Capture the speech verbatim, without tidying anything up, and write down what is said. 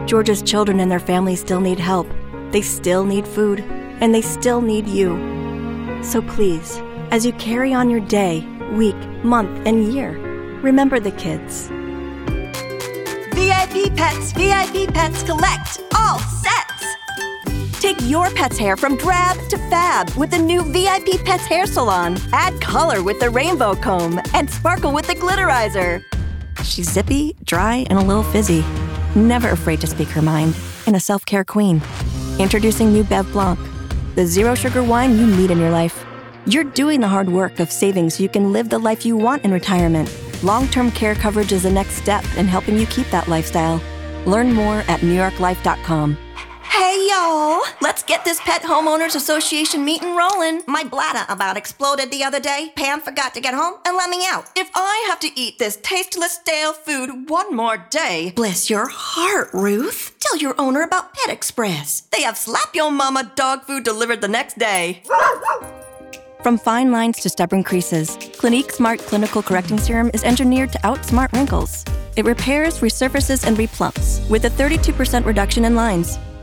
Georgia's children and their families still need help. They still need food, and they still need you. So please, as you carry on your day, week, month, and year, remember the kids. V I P Pets, V I P Pets collect all sets. Take your pet's hair from drab to fab with the new V I P Pets Hair Salon. Add color with the rainbow comb and sparkle with the glitterizer. She's zippy, dry, and a little fizzy. Never afraid to speak her mind. And a self-care queen. Introducing new Bev Blanc, the zero-sugar wine you need in your life. You're doing the hard work of saving so you can live the life you want in retirement. Long-term care coverage is the next step in helping you keep that lifestyle. Learn more at new york life dot com. Hey, y'all! Let's get this Pet Homeowners Association meeting rolling. My bladder about exploded the other day. Pam forgot to get home and let me out. If I have to eat this tasteless, stale food one more day, bless your heart, Ruth. Tell your owner about Pet Express. They have slap your mama dog food delivered the next day. From fine lines to stubborn creases, Clinique Smart Clinical Correcting Serum is engineered to outsmart wrinkles. It repairs, resurfaces, and replumps with a thirty-two percent reduction in lines.